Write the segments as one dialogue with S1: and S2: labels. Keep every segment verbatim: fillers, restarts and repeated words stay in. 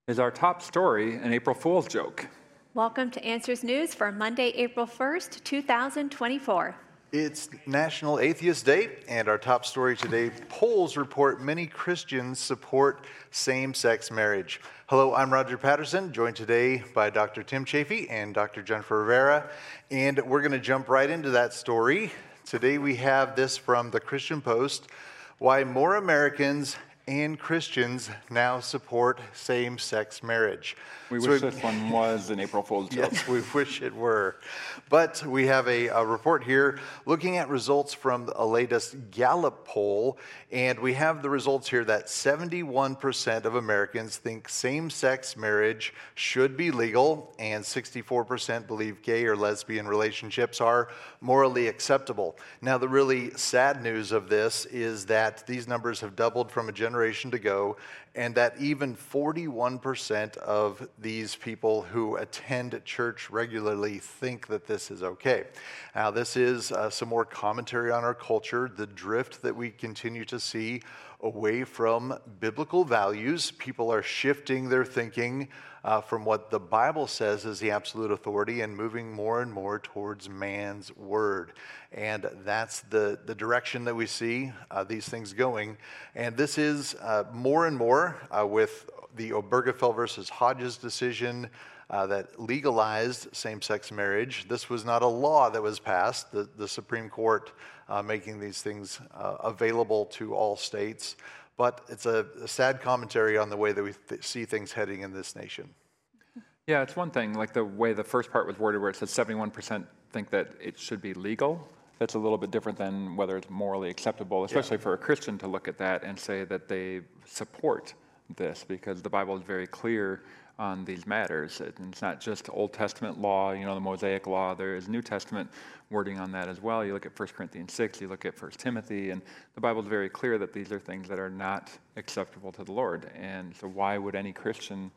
S1: Is our top story an April Fool's joke?
S2: Welcome to Answers News for Monday, April first, two thousand twenty-four.
S3: It's National Atheist Day, and our top story today, polls report many Christians support same-sex marriage. Hello, I'm Roger Patterson, joined today by Doctor Tim Chafee and Doctor Jennifer Rivera, and we're going to jump right into that story. Today we have this from the Christian Post, why more Americans and Christians now support same-sex marriage.
S1: We
S3: So
S1: wish
S3: we-
S1: this one was an April Fool's joke.
S3: Yes, we wish it were. But we have a, a report here looking at results from a latest Gallup poll, and we have the results here that seventy-one percent of Americans think same-sex marriage should be legal, and sixty-four percent believe gay or lesbian relationships are morally acceptable. Now, the really sad news of this is that these numbers have doubled from a generation to go, and that even forty-one percent of these people who attend church regularly think that this is okay. Now, this is uh, some more commentary on our culture, the drift that we continue to see away from biblical values. People are shifting their thinking uh, from what the Bible says is the absolute authority and moving more and more towards man's word. And that's the, the direction that we see uh, these things going. And this is uh, more and more uh, with the Obergefell versus Hodges decision uh, that legalized same-sex marriage. This was not a law that was passed, the, the Supreme Court uh, making these things uh, available to all states. But it's a, a sad commentary on the way that we th- see things heading in this nation.
S1: Yeah, it's one thing, like the way the first part was worded where it says seventy-one percent think that it should be legal. That's a little bit different than whether it's morally acceptable, especially yeah. for a Christian to look at that and say that they support this, because the Bible is very clear on these matters. It's not just Old Testament law, you know, the Mosaic law. There is New Testament wording on that as well. You look at First Corinthians six, you look at First Timothy, and the Bible is very clear that these are things that are not acceptable to the Lord. And so why would any Christian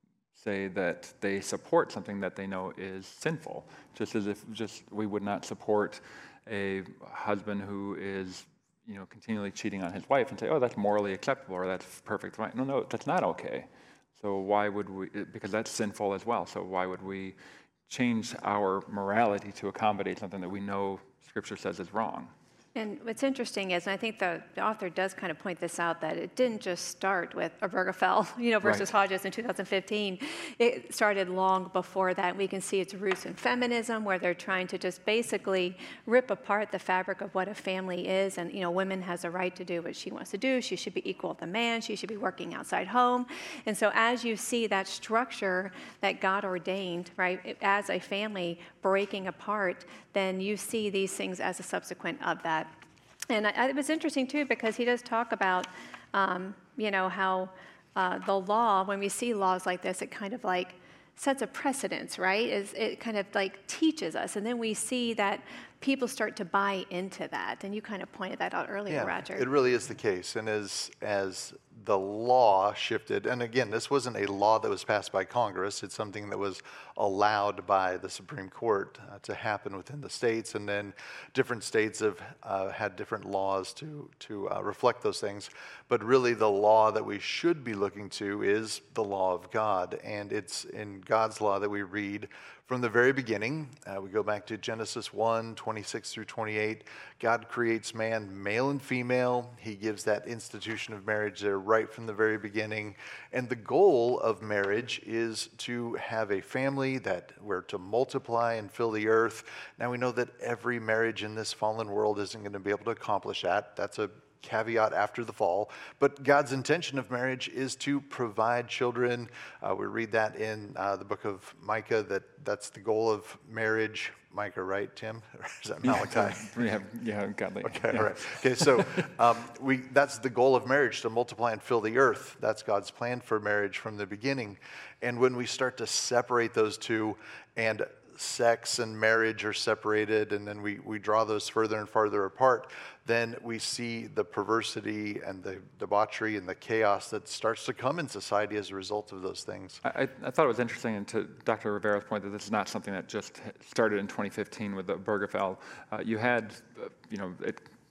S1: say that they support something that they know is sinful? Just as if just we would not support a husband who is, you know, continually cheating on his wife and say, oh, that's morally acceptable or that's perfect. No, no, that's not okay. So why would we, because that's sinful as well. So why would we change our morality to accommodate something that we know Scripture says is wrong?
S2: And what's interesting is, and I think the, the author does kind of point this out, that it didn't just start with Obergefell, you know, versus
S1: Right.
S2: Hodges in two thousand fifteen. It started long before that. We can see its roots in feminism, where they're trying to just basically rip apart the fabric of what a family is. And, you know, women has a right to do what she wants to do. She should be equal with the man. She should be working outside home. And so as you see that structure that God ordained, right, as a family breaking apart, then you see these things as a subsequent of that. And I, it was interesting, too, because he does talk about, um, you know, how uh, the law, when we see laws like this, it kind of like sets a precedence, right? Is it kind of like teaches us. And then we see that people start to buy into that. And you kind of pointed that out earlier,
S3: Yeah,
S2: Roger.
S3: it really is the case. And as as the law shifted, and again, this wasn't a law that was passed by Congress. It's something that was allowed by the Supreme Court uh, to happen within the states. And then different states have uh, had different laws to, to uh, reflect those things. But really, the law that we should be looking to is the law of God. And it's in God's law that we read from the very beginning. Uh, we go back to Genesis one, twenty-six through twenty-eight. God creates man male and female. He gives that institution of marriage there right from the very beginning. And the goal of marriage is to have a family that we're to multiply and fill the earth. Now we know that every marriage in this fallen world isn't going to be able to accomplish that. That's a caveat after the fall. But God's intention of marriage is to provide children. Uh, we read that in uh, the book of Micah, that that's the goal of marriage. Micah, right, Tim? Or is that Malachi?
S1: We have, yeah, godly.
S3: Okay,
S1: yeah.
S3: all right. Okay, so um, we that's the goal of marriage, to multiply and fill the earth. That's God's plan for marriage from the beginning. And when we start to separate those two, and sex and marriage are separated, and then we, we draw those further and farther apart, then we see the perversity and the debauchery and the chaos that starts to come in society as a result of those things.
S1: I, I thought it was interesting, and to Doctor Rivera's point, that this is not something that just started in twenty fifteen with the Obergefell. Uh, you had, uh, you know, it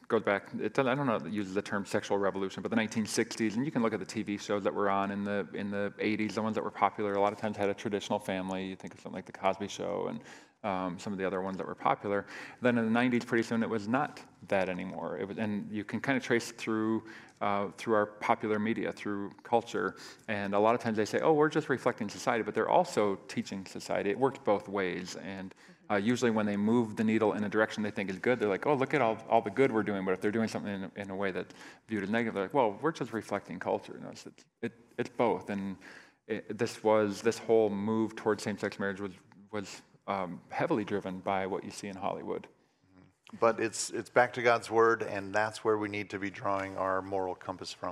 S1: goes back, it, doesn't- I don't know if it uses the term sexual revolution, but the nineteen sixties, and you can look at the T V shows that were on in the in the eighties, the ones that were popular, a lot of times had a traditional family. You think of something like The Cosby Show and um, some of the other ones that were popular. Then in the nineties, pretty soon it was not that anymore. It was, and you can kind of trace through uh, through our popular media, through culture, and a lot of times they say, oh, we're just reflecting society, but they're also teaching society. It works both ways, and uh, usually when they move the needle in a direction they think is good, they're like, oh, look at all, all the good we're doing, but if they're doing something in, in a way that's viewed as negative, they're like, well, we're just reflecting culture. You know, it's, it's, it, it's both, and it, this was, this whole move towards same-sex marriage was, was um, heavily driven by what you see in Hollywood.
S3: But it's it's back to God's word, and that's where we need to be drawing our moral compass from.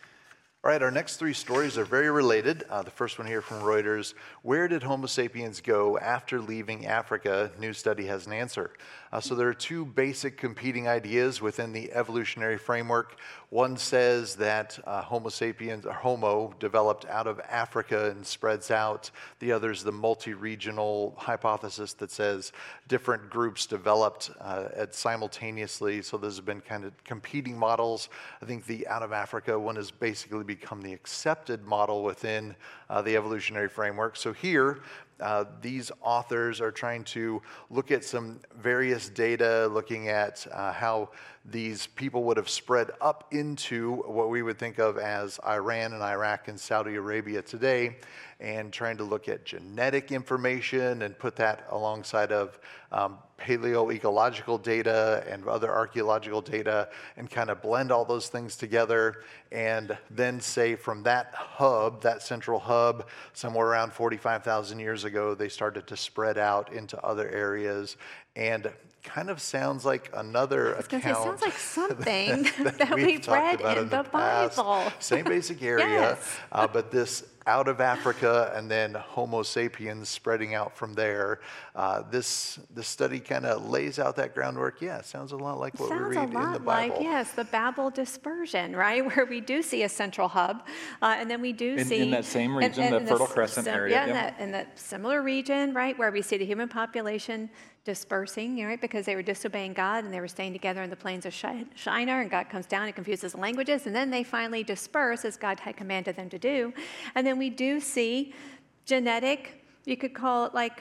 S3: All right, our next three stories are very related. Uh, the first one here from Reuters: where did Homo sapiens go after leaving Africa? New study has an answer. Uh, so there are two basic competing ideas within the evolutionary framework. One says that uh, Homo sapiens, or Homo, developed out of Africa and spreads out. The other is the multi-regional hypothesis that says different groups developed uh, at simultaneously. So there's been kind of competing models. I think the out of Africa one has basically become the accepted model within uh, the evolutionary framework. So here, Uh, these authors are trying to look at some various data, looking at uh, how these people would have spread up into what we would think of as Iran and Iraq and Saudi Arabia today, and trying to look at genetic information and put that alongside of um, paleoecological data and other archaeological data, and kind of blend all those things together, and then say from that hub, that central hub, somewhere around forty-five thousand years ago, they started to spread out into other areas, and kind of sounds like another
S2: I was gonna
S3: account.
S2: say, sounds like something
S3: that,
S2: that
S3: we've
S2: we've
S3: talked
S2: read
S3: about
S2: in,
S3: in
S2: the,
S3: the past.
S2: Bible.
S3: Same basic area,
S2: Yes.
S3: uh, but this out of Africa and then Homo sapiens spreading out from there. Uh, this this study kind of lays out that groundwork. Yeah, it sounds a lot like what
S2: Sounds
S3: we read
S2: a lot
S3: in the Bible.
S2: like, yes, the Babel dispersion, right? Where we do see a central hub, uh, and then we do
S1: In-
S2: see...
S1: in that same region, the
S2: in
S1: Fertile
S2: s-
S1: Crescent
S2: sim-
S1: area,
S2: Yeah, in
S1: yeah.
S2: that, in that similar region, right, where we see the human population dispersing, right, because they were disobeying God and they were staying together in the plains of Shi- Shinar, and God comes down and confuses the languages, and then they finally disperse as God had commanded them to do. And then we do see genetic, you could call it like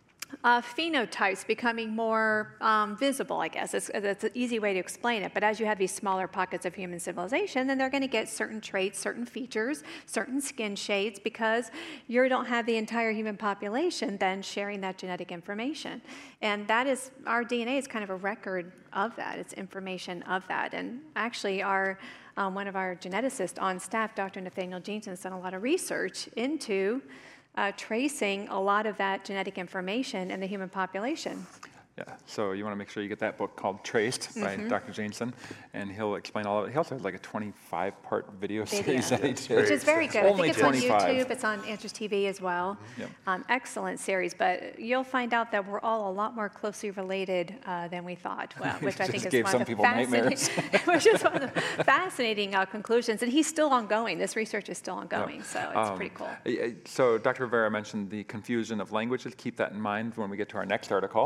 S2: uh, phenotypes becoming more um, visible, I guess. It's, it's an easy way to explain it. But as you have these smaller pockets of human civilization, then they're going to get certain traits, certain features, certain skin shades, because you don't have the entire human population then sharing that genetic information. And that is, our D N A is kind of a record of that. It's information of that. And actually, our um, one of our geneticists on staff, Doctor Nathaniel Jeanson, has done a lot of research into Uh, tracing a lot of that genetic information in the human population.
S1: Yeah, so you want to make sure you get that book called Traced by
S2: Mm-hmm.
S1: Doctor Jameson, and he'll explain all of it. He also has like a twenty-five part video,
S2: Video.
S1: series that he did.
S2: Which is very good. I
S1: Only
S2: think it's on
S1: twenty-five.
S2: YouTube, it's on Answers T V as well.
S1: Yep.
S2: Um, excellent series, but you'll find out that we're all a lot more closely related uh, than we thought, well, which I
S1: Just
S2: think is
S1: gave
S2: one
S1: some
S2: of the
S1: people
S2: fascinating, which is one of the fascinating uh, conclusions. And he's still ongoing. This research is still ongoing, so it's
S1: Um,
S2: pretty cool.
S1: uh, So Doctor Rivera mentioned the confusion of languages. Keep that in mind when we get to our next article.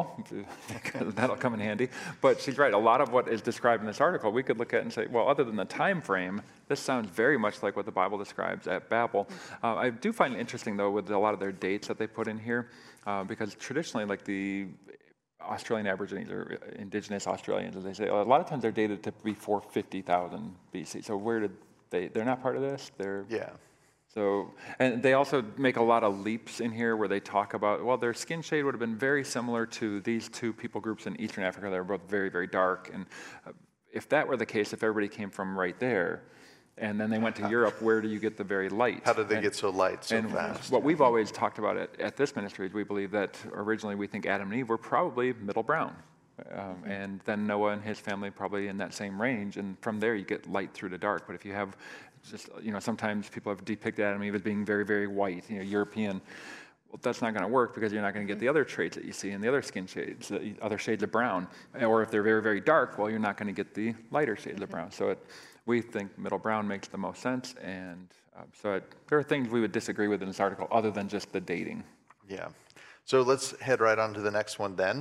S1: That'll come in handy. But she's right. A lot of what is described in this article, we could look at and say, well, other than the time frame, this sounds very much like what the Bible describes at Babel. Uh, I do find it interesting, though, with a lot of their dates that they put in here, uh, because traditionally, like the Australian Aborigines or indigenous Australians, as they say, a lot of times they're dated to before fifty thousand B C. So where did they, they're not part of this? They're
S3: Yeah.
S1: So, and they also make a lot of leaps in here where they talk about, well, their skin shade would have been very similar to these two people groups in Eastern Africa. They were both very, very dark. And uh, if that were the case, if everybody came from right there, and then they went to Europe, where do you get the very light?
S3: How did they
S1: and,
S3: get so light so
S1: and
S3: fast?
S1: what we've always talked about at, at this ministry is we believe that originally we think Adam and Eve were probably middle brown. Um, and then Noah and his family probably in that same range, and from there you get light through the dark. But if you have just, you know, sometimes people have depicted Adam and Eve as being very, very white, you know, European. Well, that's not going to work because you're not going to get the other traits that you see in the other skin shades, the other shades of brown. Or if they're very, very dark, well, you're not going to get the lighter shades of brown. So it, we think middle brown makes the most sense, and um, so it, there are things we would disagree with in this article other than just the dating.
S3: Yeah. So let's head right on to the next one then.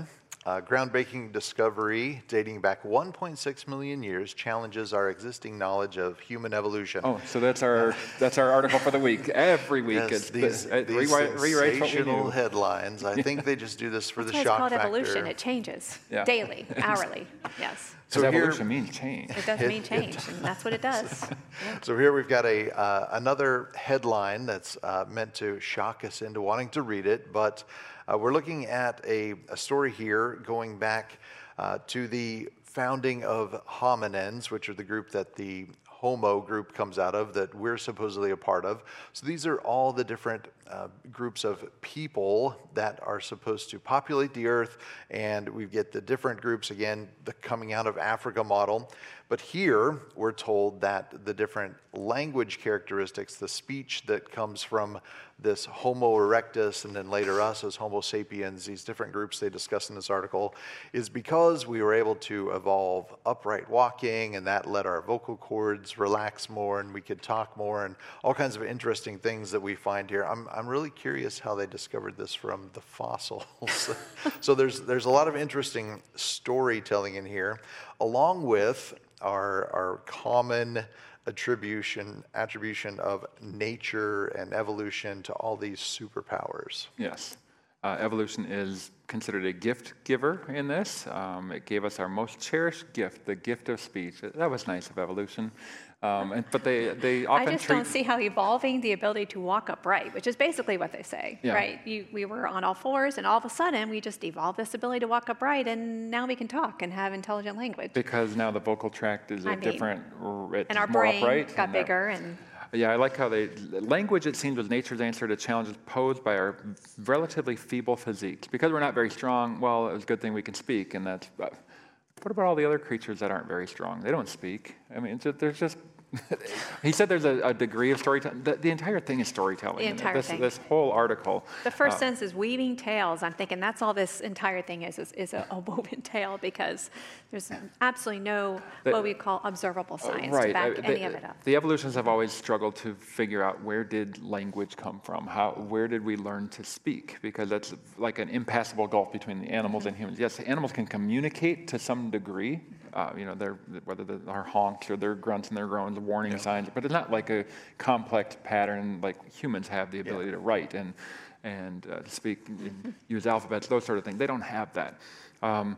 S3: Uh, groundbreaking discovery dating back one point six million years challenges our existing knowledge of human evolution.
S1: Oh, so that's our that's our article for the week. Every week,
S3: Yes,
S1: it's
S3: these,
S1: it
S3: these
S1: rewrite, rewrites what we
S3: sensational
S1: knew.
S3: headlines. I think they just do this for
S2: That's
S3: the
S2: why
S3: shock
S2: it's called
S3: factor.
S2: evolution. It changes
S1: Yeah.
S2: daily, hourly. Yes.
S3: So
S1: Because
S3: here-
S1: evolution means change.
S2: It does
S3: It-
S2: mean change, and that's what it does. Yeah.
S3: So here we've got a uh, another headline that's uh, meant to shock us into wanting to read it, but uh, we're looking at a, a story here going back uh, to the founding of hominins, which are the group that the Homo group comes out of, that we're supposedly a part of. So these are all the different uh, groups of people that are supposed to populate the earth, and we get the different groups, again, the coming out of Africa model. But here, we're told that the different language characteristics, the speech that comes from this Homo erectus and then later us as Homo sapiens, these different groups they discuss in this article, is because we were able to evolve upright walking, and that let our vocal cords relax more and we could talk more, and all kinds of interesting things that we find here. I'm, I'm really curious how they discovered this from the fossils. So there's, there's a lot of interesting storytelling in here, along with our, our common attribution attribution of nature and evolution to all these superpowers.
S1: Yes. Uh, evolution is considered a gift giver in this. Um, it gave us our most cherished gift, the gift of speech. That was nice of evolution. Um, and, but they, they often
S2: I just
S1: treat...
S2: don't see how evolving the ability to walk upright, which is basically what they say,
S1: Yeah.
S2: right? You, we were on all fours, and all of a sudden, we just evolved this ability to walk upright, and now we can talk and have intelligent language.
S1: Because now the vocal tract is a
S2: I mean,
S1: different, it's
S2: And our
S1: more
S2: brain
S1: upright.
S2: got
S1: and our-
S2: bigger, and
S1: Yeah, I like how they, language, it seems, was nature's answer to challenges posed by our relatively feeble physiques. Because we're not very strong, well, it's a good thing we can speak, and that's, uh, what about all the other creatures that aren't very strong? They don't speak. I mean, it's just, there's just, he said there's a, a degree of storytelling. The, the entire thing is storytelling.
S2: The entire
S1: this,
S2: thing.
S1: This whole article.
S2: the first
S1: uh,
S2: sentence is weaving tales. I'm thinking that's all this entire thing is, is, is a, a woven tale, because there's absolutely no,
S1: The-
S2: what we call observable science to
S1: Right.
S2: back
S1: uh,
S2: any
S1: the,
S2: of it up.
S1: the evolutionists have always struggled to figure out where did language come from? How, where did we learn to speak? Because that's like an impassable gulf between the animals and humans. Yes, animals can communicate to some degree. Uh, you know, they're, whether they're our honks or their grunts and their groans, warning signs, but it's not like a complex pattern like humans have the ability to write and and uh, speak, and use alphabets, those sort of things. They don't have that. Um,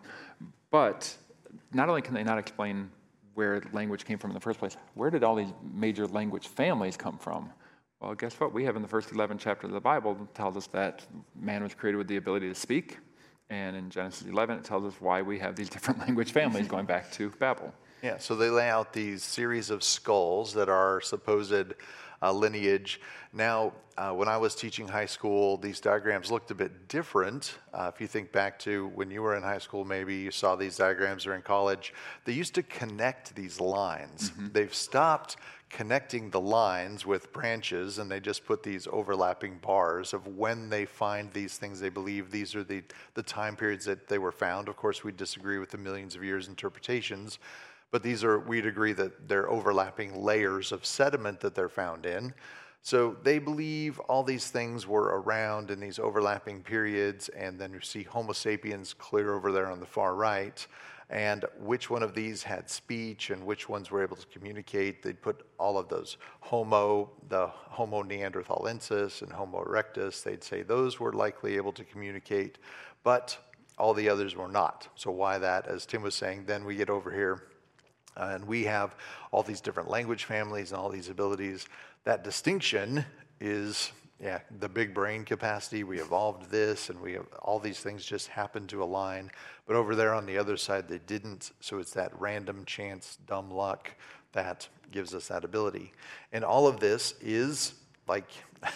S1: but not only can they not explain where language came from in the first place, where did all these major language families come from? Well, guess what? We have in the first eleven chapters of the Bible tells us that man was created with the ability to speak. And in Genesis eleven, it tells us why we have these different language families going back to Babel.
S3: Yeah, so they lay out these series of skulls that are supposed uh, lineage. Now, uh, when I was teaching high school, these diagrams looked a bit different. Uh, if you think back to when you were in high school, maybe you saw these diagrams, or in college, they used to connect these lines.
S1: Mm-hmm.
S3: They've stopped connecting the lines with branches, and they just put these overlapping bars of when they find these things. They believe these are the, the time periods that they were found. Of course, we disagree with the millions of years interpretations, but these are, we'd agree that they're overlapping layers of sediment that they're found in. So they believe all these things were around in these overlapping periods, and then you see Homo sapiens clear over there on the far right, and which one of these had speech and which ones were able to communicate. They'd put all of those Homo, the Homo neanderthalensis and Homo erectus, they'd say those were likely able to communicate, but all the others were not. So why that? As Tim was saying, then we get over here, uh, and we have all these different language families and all these abilities. That distinction is, yeah, the big brain capacity. We evolved this, and we have all these things just happen to align. But over there on the other side, they didn't. So it's that random chance, dumb luck that gives us that ability. And all of this is, like,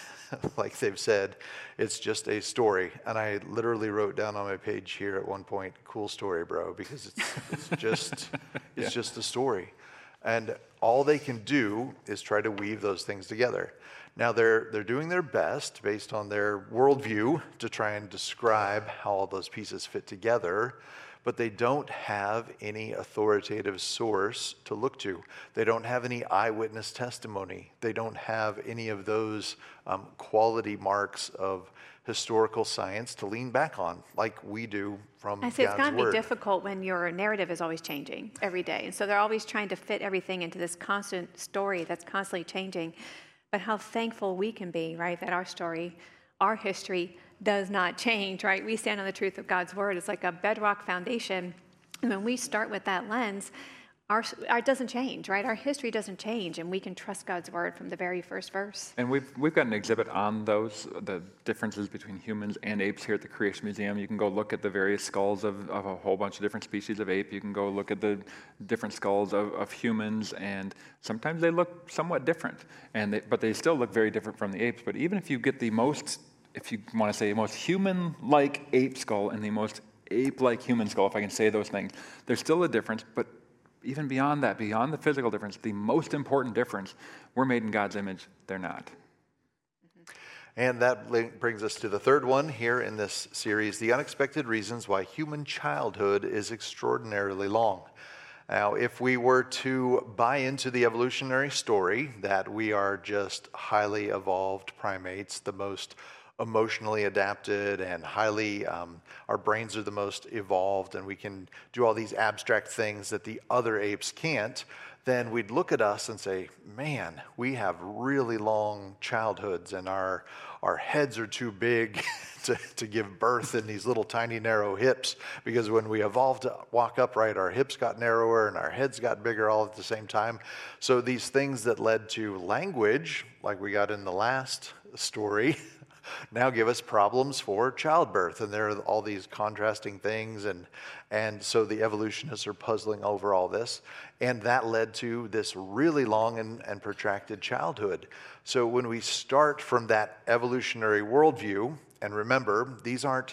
S3: like they've said, it's just a story. And I literally wrote down on my page here at one point, "Cool story, bro," because it's, it's just it's
S1: Yeah.
S3: just a story. And all they can do is try to weave those things together. Now, they're, they're doing their best based on their worldview to try and describe how all those pieces fit together. but they don't have any authoritative source to look to. They don't have any eyewitness testimony. They don't have any of those um, quality marks of historical science to lean back on, like we do from
S2: I say it's
S3: God's
S2: going to be
S3: Word.
S2: difficult when your narrative is always changing every day. And so they're always trying to fit everything into this constant story that's constantly changing. But how thankful we can be, right, that our story, our history does not change, right? We stand on the truth of God's Word. It's like a bedrock foundation. And when we start with that lens, Our, our doesn't change, right? Our history doesn't change, and we can trust God's Word from the very first verse.
S1: And we've we've got an exhibit on those, the differences between humans and apes here at the Creation Museum. You can go look at the various skulls of, of a whole bunch of different species of ape. You can go look at the different skulls of, of humans, and sometimes they look somewhat different, and they, but they still look very different from the apes. But even if you get the most, if you want to say, most human-like ape skull and the most ape-like human skull, if I can say those things, there's still a difference, but even beyond that, beyond the physical difference, the most important difference, we're made in God's image, they're not.
S3: And that link brings us to the third one here in this series, the unexpected reasons why human childhood is extraordinarily long. Now, if we were to buy into the evolutionary story that we are just highly evolved primates, the most emotionally adapted and highly, um, our brains are the most evolved and we can do all these abstract things that the other apes can't, then we'd look at us and say, man, we have really long childhoods and our our heads are too big to, to give birth in these little tiny narrow hips, because when we evolved to walk upright, our hips got narrower and our heads got bigger all at the same time. So these things that led to language, like we got in the last story, now give us problems for childbirth. And there are all these contrasting things. And, and so the evolutionists are puzzling over all this. And that led to this really long and, and protracted childhood. So when we start from that evolutionary worldview, and remember, these aren't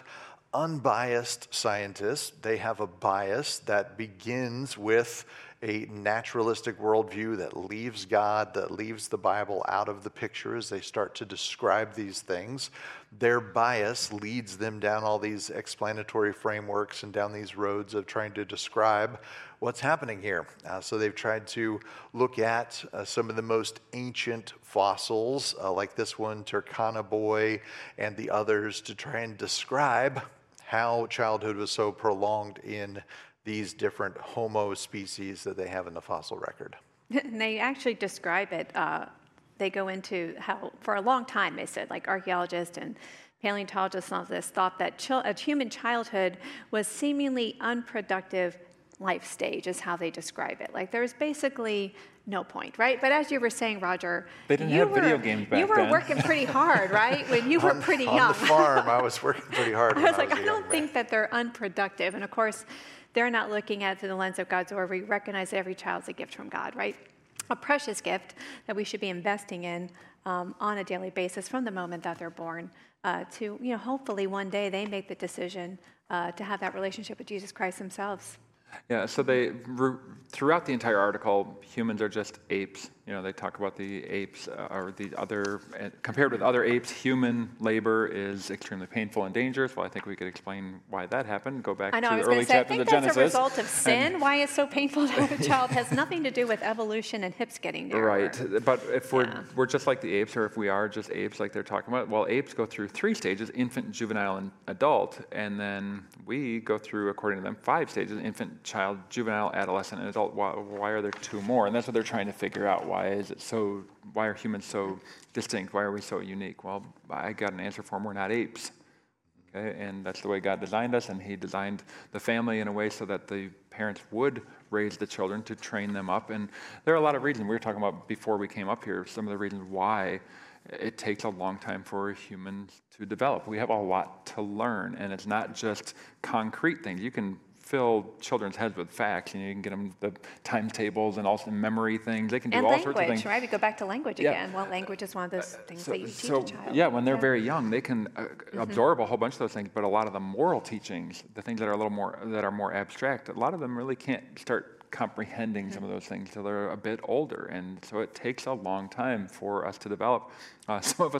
S3: unbiased scientists. They have a bias that begins with a naturalistic worldview that leaves God, that leaves the Bible out of the picture as they start to describe these things. Their bias leads them down all these explanatory frameworks and down these roads of trying to describe what's happening here. Uh, so they've tried to look at uh, some of the most ancient fossils, uh, like this one, Turkana Boy, and the others, to try and describe how childhood was so prolonged in these different Homo species that they have in the fossil record.
S2: And they actually describe it. Uh, they go into how, for a long time, they said, like archaeologists and paleontologists and all this, thought that chil- a human childhood was seemingly unproductive life stage, is how they describe it. Like there's basically no point, right? But as you were saying, Roger,
S1: They didn't
S2: you
S1: have
S2: were,
S1: video games back
S2: You were
S1: then.
S2: working pretty hard, right? When you were
S3: on,
S2: pretty
S3: on
S2: young.
S3: the farm, I was working pretty hard.
S2: I
S3: when
S2: was like,
S3: a
S2: I
S3: young
S2: don't
S3: man.
S2: think that they're unproductive. And of course, they're not looking at it through the lens of God's Word. We recognize that every child's a gift from God, right? A precious gift that we should be investing in um, on a daily basis from the moment that they're born uh, to, you know, hopefully one day they make the decision uh, to have that relationship with Jesus Christ themselves.
S1: Yeah, so they, throughout the entire article, humans are just apes. You know, they talk about the apes uh, or the other, uh, compared with other apes, human labor is extremely painful and dangerous. Well, I think we could explain why that happened. Go back
S2: I know,
S1: to
S2: I
S1: the
S2: was going
S1: early
S2: to say, I
S1: chapters
S2: think
S1: of
S2: that's
S1: Genesis.
S2: a result of sin.
S1: And-
S2: Why it's so painful to have a child has nothing to do with evolution and hips getting narrower.
S1: Right, but if we're
S2: Yeah.
S1: we're just like the apes, or if we are just apes like they're talking about, well, apes go through three stages: infant, juvenile, and adult, and then we go through, according to them, five stages: infant, child, juvenile, adolescent, and adult. Why, why are there two more? And that's what they're trying to figure out. Why is it so? Why are humans so distinct? Why are we so unique? Well, I got an answer for them. We're not apes. Okay, and that's the way God designed us, and He designed the family in a way so that the parents would raise the children to train them up. And there are a lot of reasons. We were talking about before we came up here, some of the reasons why it takes a long time for humans to develop. We have a lot to learn, and it's not just concrete things. You can fill children's heads with facts, and you can get them the times tables and also memory things. They can do
S2: And
S1: all
S2: language,
S1: sorts of things.
S2: right? We go back to language
S1: Yeah.
S2: again. Well, language is one of those things
S1: So,
S2: that you teach
S1: so
S2: a child.
S1: yeah, when they're very young, they can uh, absorb a whole bunch of those things. But a lot of the moral teachings, the things that are a little more that are more abstract, a lot of them really can't start comprehending some of those things till they're a bit older, and so it takes a long time for us to develop. Uh, some of us are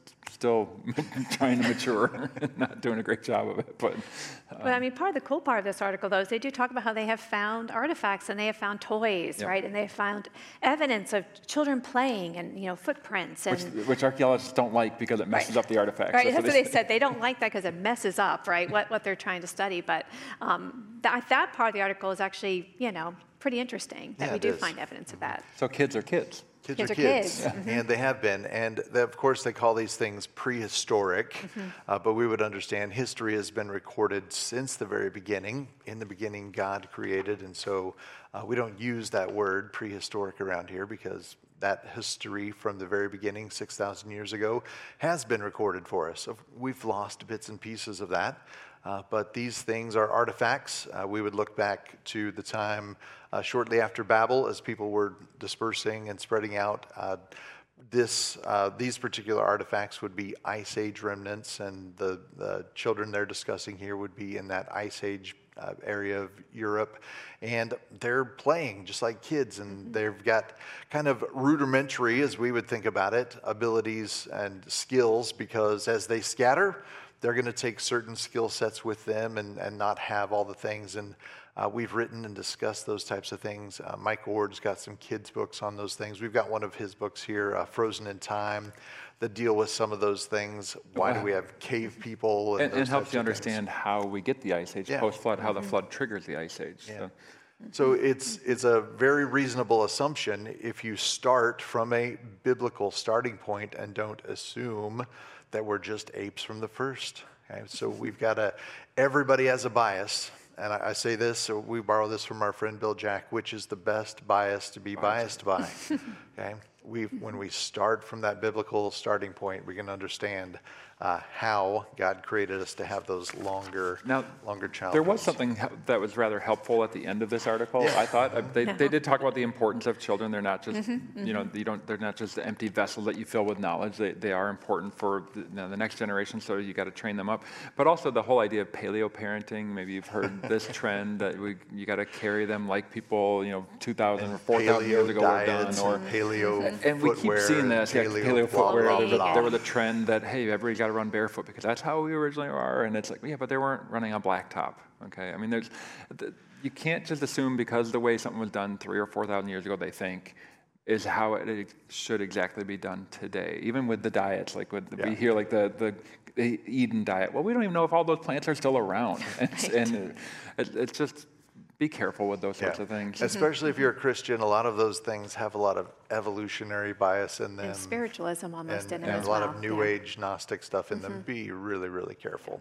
S1: still trying to mature, not doing a great job of it. But, uh,
S2: but I mean, part of the cool part of this article, though, is they do talk about how they have found artifacts and they have found toys,
S1: yeah.
S2: right? And they have found evidence of children playing and, you know, footprints. And
S1: which, which archaeologists don't like because it messes
S2: right.
S1: up the artifacts.
S2: Right, that's,
S1: that's
S2: what they, they said. They don't like that because it messes up, right, what, what they're trying to study. But um, that, that part of the article is actually, you know, pretty interesting that
S3: Yeah,
S2: we
S3: it
S2: do
S3: is.
S2: find evidence of that.
S1: So kids are kids.
S3: Kids,
S2: Kids
S3: are
S2: are
S3: kids,
S2: kids. Mm-hmm.
S3: and they have been. And they, of course, they call these things prehistoric,
S2: Mm-hmm.
S3: uh, but we would understand history has been recorded since the very beginning. In the beginning, God created, and so uh, we don't use that word prehistoric around here because that history from the very beginning, six thousand years ago, has been recorded for us. So we've lost bits and pieces of that. Uh, but these things are artifacts. Uh, we would look back to the time uh, shortly after Babel as people were dispersing and spreading out. Uh, this, uh, these particular artifacts would be Ice Age remnants, and the, the children they're discussing here would be in that Ice Age uh, area of Europe. And they're playing just like kids, and they've got kind of rudimentary, as we would think about it, abilities and skills, because as they scatter, they're going to take certain skill sets with them and, and not have all the things. And uh, we've written and discussed those types of things. Uh, Mike Ward's got some kids' books on those things. We've got one of his books here, uh, Frozen in Time, that deal with some of those things. Why do we have cave people?
S1: And,
S3: And,
S1: and it helps
S3: those
S1: you
S3: types of things.
S1: understand how we get the Ice Age,
S3: Yeah.
S1: post-flood, how the flood triggers the Ice Age.
S3: Yeah.
S1: So.
S3: So it's it's a very reasonable assumption if you start from a biblical starting point and don't assume that we're just apes from the first. Okay? So we've got a, everybody has a bias. And I, I say this, so we borrow this from our friend Bill Jack, which is the best bias to be biased by. Okay? We, when we start from that biblical starting point, we can understand uh, how God created us to have those longer,
S1: Now,
S3: longer childhoods.
S1: There was something hel- that was rather helpful at the end of this article,
S3: Yeah.
S1: I thought. Uh, They, they did talk about the importance of children. They're not just,
S2: Mm-hmm,
S1: you know, you don't, they're not just empty vessels that you fill with knowledge. They, they are important for the, you know, the next generation, so you got to train them up. But also the whole idea of paleo parenting. Maybe you've heard this trend that we, you got to carry them like people, you know, two thousand or four thousand years ago were done.
S3: diets
S1: Or,
S3: and paleo
S1: and we keep
S3: footwear
S1: seeing
S3: and
S1: this, yeah,
S3: paleo
S1: paleo
S3: blah,
S1: footwear.
S3: blah,
S1: There was, a,
S3: blah.
S1: there was a trend that, hey, everybody's got to run barefoot because that's how we originally are. And it's like, yeah, but they weren't running on blacktop. Okay, I mean, there's, you can't just assume because the way something was done three or four thousand years ago, they think, is how it should exactly be done today. Even with the diets, like with,
S3: Yeah.
S1: we hear like the, the the Eden diet. Well, we don't even know if all those plants are still around. And,
S2: Right.
S1: and it, it's just, be careful with those sorts
S3: Yeah.
S1: of things.
S3: Especially if you're a Christian, a lot of those things have a lot of evolutionary bias in them.
S2: And spiritualism almost
S3: and,
S2: in it
S3: and
S2: as
S3: a lot
S2: well.
S3: of New
S2: yeah. Mm-hmm.
S3: Age Gnostic stuff in them. Be really, really careful.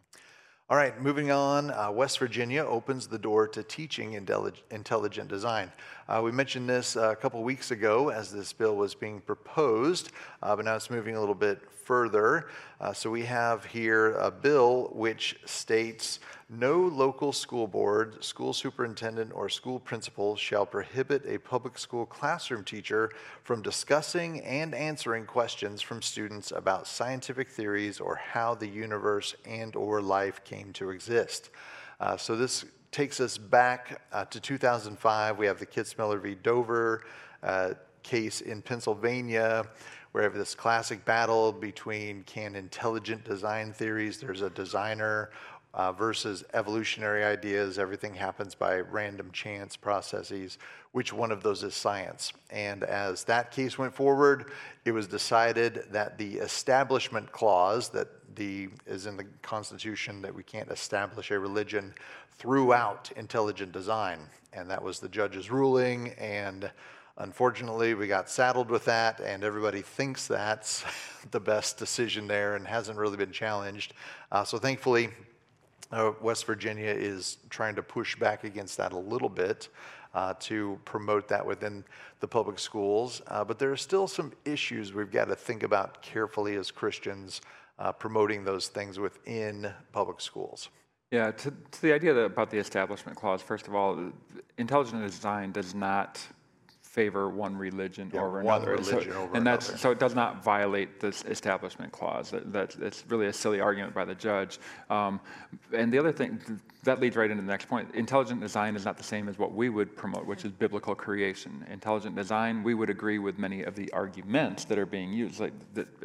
S3: All right, moving on. Uh, West Virginia opens the door to teaching intellig- intelligent design. Uh, we mentioned this uh, a couple weeks ago as this bill was being proposed, uh, but now it's moving a little bit further. Uh, so we have here a bill which states no local school board, school superintendent, or school principal shall prohibit a public school classroom teacher from discussing and answering questions from students about scientific theories or how the universe and or life came to exist. Uh, so this takes us back uh, to two thousand five. We have the Kitzmiller v. Dover uh, case in Pennsylvania, where we have this classic battle between can intelligent design theories, there's a designer, uh, versus evolutionary ideas, everything happens by random chance processes. Which one of those is science? And as that case went forward, it was decided that the establishment clause that the is in the Constitution that we can't establish a religion throughout intelligent design. And that was the judge's ruling, and unfortunately, we got saddled with that, and everybody thinks that's the best decision there and hasn't really been challenged. Uh, so thankfully, uh, West Virginia is trying to push back against that a little bit uh, to promote that within the public schools. Uh, but there are still some issues we've got to think about carefully as Christians uh, promoting those things within public schools.
S1: Yeah, to, to the idea that, about the establishment clause, first of all, intelligent design does not favor one religion
S3: Yeah,
S1: over
S3: one
S1: another.
S3: religion
S1: so,
S3: over
S1: and that's,
S3: another.
S1: so it does not violate this establishment clause. That, that's, it's really a silly argument by the judge. Um, and the other thing, that leads right into the next point. Intelligent design is not the same as what we would promote, which is biblical creation. Intelligent design, we would agree with many of the arguments that are being used. Like that it,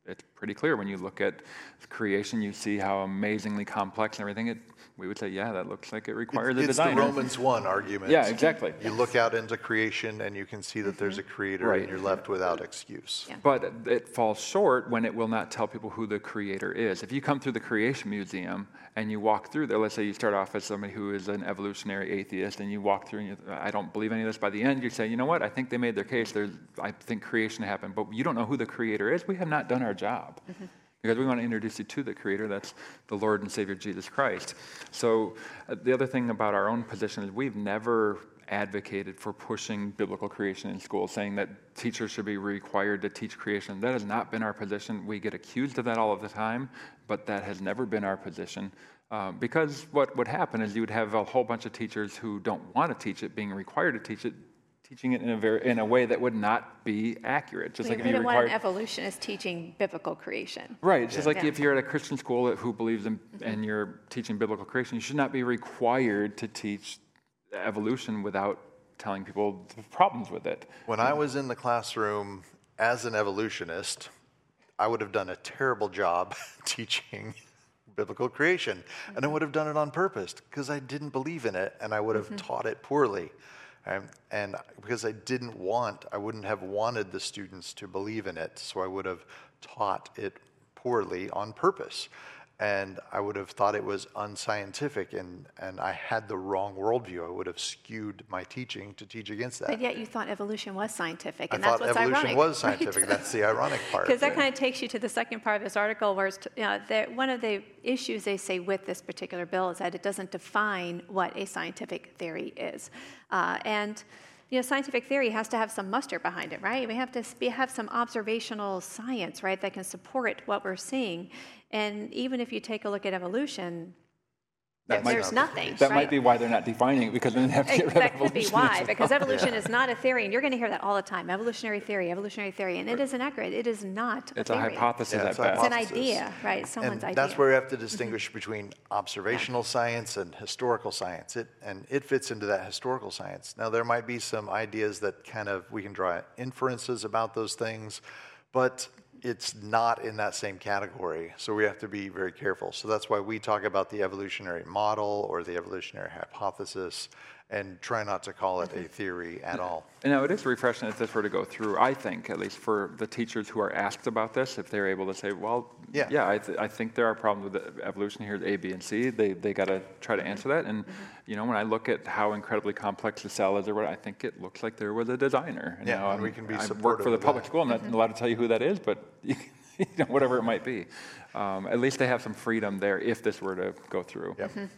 S1: it's pretty clear when you look at creation, you see how amazingly complex and everything. It, we would say, yeah, that looks like it requires
S3: It's,
S1: a
S3: it's the
S1: designer.
S3: Romans one argument.
S1: Yeah, exactly.
S3: You look out into creation and you can see that there's a creator
S1: Right.
S3: and you're left without excuse.
S2: Yeah.
S1: But it falls short when it will not tell people who the creator is. If you come through the Creation Museum and you walk through there, let's say you start off as somebody who is an evolutionary atheist and you walk through and you, I don't believe any of this. By the end, you say, you know what, I think they made their case. There's, I think creation happened, but you don't know who the creator is. We have not done our job. Mm-hmm. Because we want to introduce you to the Creator, that's the Lord and Savior Jesus Christ. So uh, the other thing about our own position is we've never advocated for pushing biblical creation in schools, saying that teachers should be required to teach creation. That has not been our position. We get accused of that all of the time, but that has never been our position. Um, because what would happen is you would have a whole bunch of teachers who don't want to teach it, being required to teach it, teaching it in a very in a way that would not be accurate. Just
S2: We
S1: like if you
S2: wouldn't want
S1: required,
S2: an evolutionist teaching biblical creation.
S1: right. It's just like
S2: Yeah.
S1: if you're at a Christian school who believes in and you're teaching biblical creation, you should not be required to teach evolution without telling people the problems with it.
S3: When I was in the classroom as an evolutionist, I would have done a terrible job teaching biblical creation. And I would have done it on purpose because I didn't believe in it and I would have mm-hmm. taught it poorly. Um, and because I didn't want, I wouldn't have wanted the students to believe in it, so I would have taught it poorly on purpose. And I would have thought it was unscientific, and, and I had the wrong worldview. I would have skewed my teaching to teach against that.
S2: But yet you thought evolution was scientific, and
S3: I
S2: that's
S3: thought
S2: what's
S3: evolution
S2: ironic.
S3: was scientific.
S2: Right?
S3: That's the ironic part.
S2: Because that kind of takes you to the second part of this article, where it's, you know, that one of the issues they say with this particular bill is that it doesn't define what a scientific theory is. Uh, and you know, scientific theory has to have some muster behind it, right? We have to be, have some observational science, right, that can support what we're seeing. And even if you take a look at evolution,
S1: That
S2: there's
S1: might,
S2: nothing.
S1: That
S2: right?
S1: might be why they're not defining it, because then they have to get rid of
S2: That could be
S1: evolution
S2: why,
S1: as
S2: because
S1: well.
S2: evolution
S3: Yeah.
S2: is not a theory, and you're going to hear that all the time. Evolutionary theory, evolutionary theory, and it is inaccurate. It is not a
S1: It's a
S2: theory.
S1: hypothesis
S3: Yeah,
S1: at
S3: it's a
S1: best.
S2: It's an
S3: hypothesis.
S2: idea, right? Someone's
S3: and
S2: idea.
S3: that's where we have to distinguish between observational science and historical science. It, and it fits into that historical science. Now, there might be some ideas that kind of, we can draw inferences about those things, but it's not in that same category. So we have to be very careful. So that's why we talk about the evolutionary model or the evolutionary hypothesis and try not to call it a theory at all.
S1: And now it is refreshing if this were to go through, I think, at least for the teachers who are asked about this, if they're able to say, well,
S3: Yeah.
S1: yeah, I, th- I think there are problems with the evolution. Here's A, B, and C. They they got to try to answer that. And, you know, when I look at how incredibly complex the cell is or what, I think it looks like there was a designer. And
S3: Yeah,
S1: now
S3: and we
S1: I'm-
S3: can be
S1: I work
S3: supportive
S1: for the
S3: of
S1: public
S3: that.
S1: school. I'm not allowed to tell you who that is, but you know, whatever it might be. Um, at least they have some freedom there if this were to go through.
S3: Yep. Mm-hmm.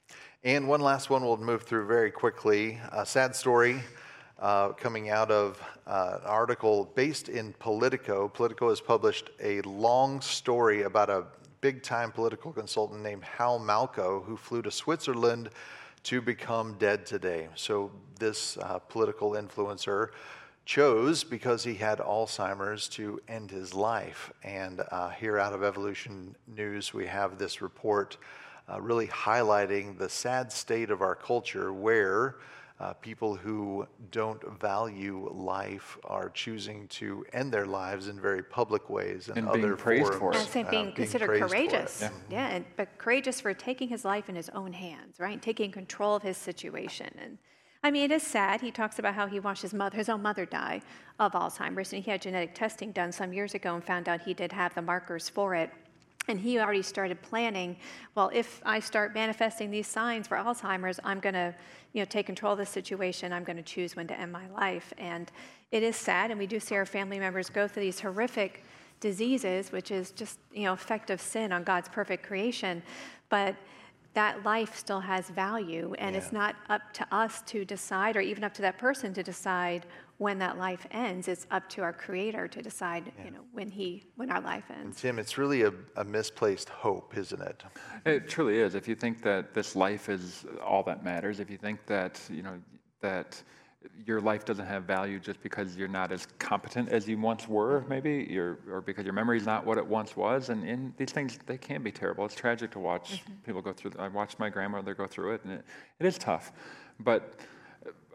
S3: And one last one we'll move through very quickly. A sad story uh, coming out of uh, an article based in Politico. Politico has published a long story about a big-time political consultant named Hal Malco, who flew to Switzerland to become dead today. So this uh, political influencer chose, because he had Alzheimer's, to end his life. And uh, here out of Evolution News, we have this report uh, really highlighting the sad state of our culture where uh, people who don't value life are choosing to end their lives in very public ways and,
S1: And being
S3: other
S1: praised
S3: forums.
S1: for it.
S2: And so
S3: uh,
S2: being considered
S3: praised for it.
S2: courageous.
S3: Yeah.
S2: Yeah, and, but courageous for taking his life in his own hands, right? And taking control of his situation. And I mean, it is sad. He talks about how he watched his mother, his own mother die of Alzheimer's, and he had genetic testing done some years ago and found out he did have the markers for it. And he already started planning, well, if I start manifesting these signs for Alzheimer's, I'm going to, you know, take control of the situation. I'm going to choose when to end my life. And it is sad, and we do see our family members go through these horrific diseases, which is just, you know, effect of sin on God's perfect creation. But that life still has value, and
S3: Yeah.
S2: it's not up to us to decide, or even up to that person to decide when that life ends. It's up to our Creator to decide,
S3: Yeah.
S2: you know, when he, when our life
S3: And
S2: ends.
S3: Tim, it's really a, a misplaced hope, isn't it?
S1: It truly is. If you think that this life is all that matters, if you think that, you know, that your life doesn't have value just because you're not as competent as you once were, maybe, you're, or because your memory's not what it once was, and, and these things, they can be terrible. It's tragic to watch
S2: Mm-hmm.
S1: people go through. I watched my grandmother go through it, and it, it is tough. But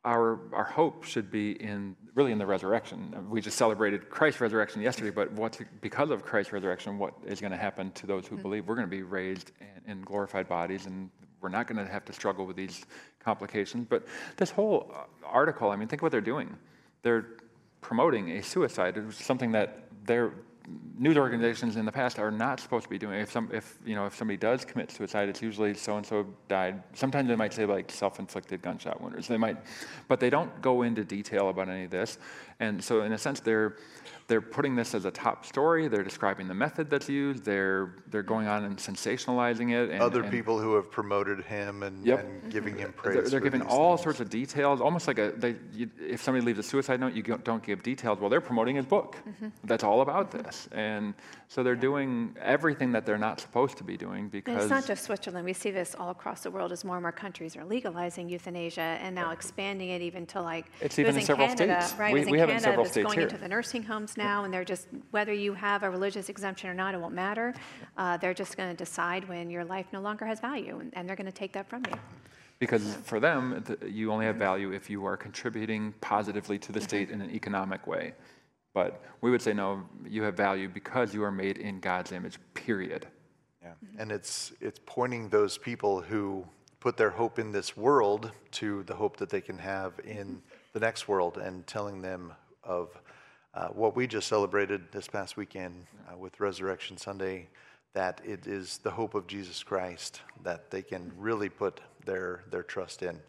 S1: our our hope should be in really in the resurrection. We just celebrated Christ's resurrection yesterday, but what's because of Christ's resurrection, what is going to happen to those who mm-hmm. believe? We're going to be raised in, in glorified bodies, and we're not going to have to struggle with these complications. But this whole article, I mean, think what they're doing. They're promoting a suicide. It was something that they're news organizations in the past are not supposed to be doing. If some, if you know, if somebody does commit suicide, it's usually so and so died. Sometimes they might say like self-inflicted gunshot wounds. They might, but they don't go into detail about any of this. And so, in a sense, they're they're putting this as a top story. They're describing the method that's used. They're they're going on and sensationalizing it. And,
S3: Other
S1: and,
S3: people who have promoted him and,
S1: yep.
S3: and giving him praise.
S1: They're, they're
S3: for
S1: giving
S3: these
S1: all
S3: things.
S1: sorts of details, almost like a. They, you, if somebody leaves a suicide note, you don't give details. Well, they're promoting his book. Mm-hmm. That's all about mm-hmm. this, and so they're doing everything that they're not supposed to be doing because.
S2: And it's not just Switzerland. We see this all across the world as more and more countries are legalizing euthanasia and now expanding it even to like.
S1: It's
S2: it
S1: even
S2: was
S1: in several
S2: Canada,
S1: states.
S2: Right,
S1: We,
S2: it was in
S1: we have
S2: Canada
S1: it in several
S2: that's
S1: states
S2: going
S1: here.
S2: into the nursing homes now, and they're just whether you have a religious exemption or not, it won't matter. Uh, they're just going to decide when your life no longer has value, and, and they're going to take that from you.
S1: Because for them, th- you only have value if you are contributing positively to the state in an economic way. But we would say, no, you have value because you are made in God's image, period.
S3: Yeah, and it's it's pointing those people who put their hope in this world to the hope that they can have in the next world, and telling them of uh, what we just celebrated this past weekend uh, with Resurrection Sunday, that it is the hope of Jesus Christ that they can really put their their trust in.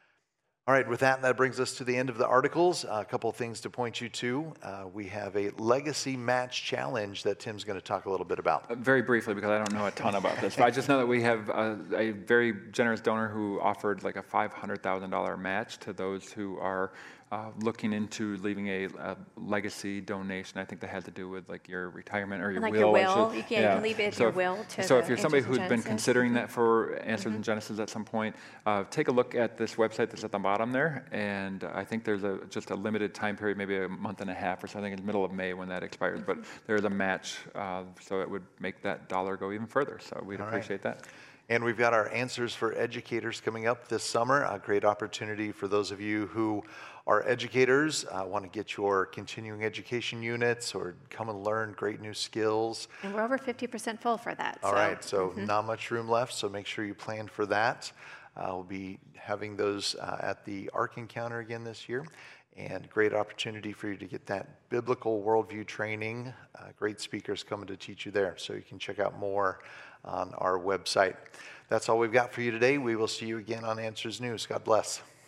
S3: All right, with that, that brings us to the end of the articles. Uh, a couple of things to point you to. Uh, we have a legacy match challenge that Tim's going to talk a little bit about.
S1: Uh, very briefly, because I don't know a ton about this, but I just know that we have a, a very generous donor who offered like a five hundred thousand dollars match to those who are uh, looking into leaving a, a legacy donation. I think that had to do with like your retirement or your
S2: like
S1: will.
S2: your will,
S1: should,
S2: you can,
S1: yeah.
S2: you can leave it
S1: so
S2: your
S1: if,
S2: will to
S1: So
S2: the
S1: if you're somebody
S2: Answers in
S1: who's been
S2: Genesis.
S1: considering that for Answers
S2: Mm-hmm.
S1: in Genesis at some point, uh, take a look at this website that's at the bottom there, and I think there's a just a limited time period, maybe a month and a half or something, in the middle of May when that expires. Mm-hmm. But there's a match, uh, so it would make that dollar go even further. So we'd
S3: All
S1: appreciate
S3: right.
S1: that.
S3: And we've got our Answers for Educators coming up this summer. A great opportunity for those of you who are educators, uh, want to get your continuing education units or come and learn great new skills.
S2: And we're over fifty percent full for that.
S3: All
S2: so.
S3: right, so mm-hmm. not much room left, so make sure you plan for that. Uh, we'll be having those uh, at the ARC Encounter again this year. And great opportunity for you to get that biblical worldview training. Uh, great speakers coming to teach you there. So you can check out more on our website. That's all we've got for you today. We will see you again on Answers News. God bless.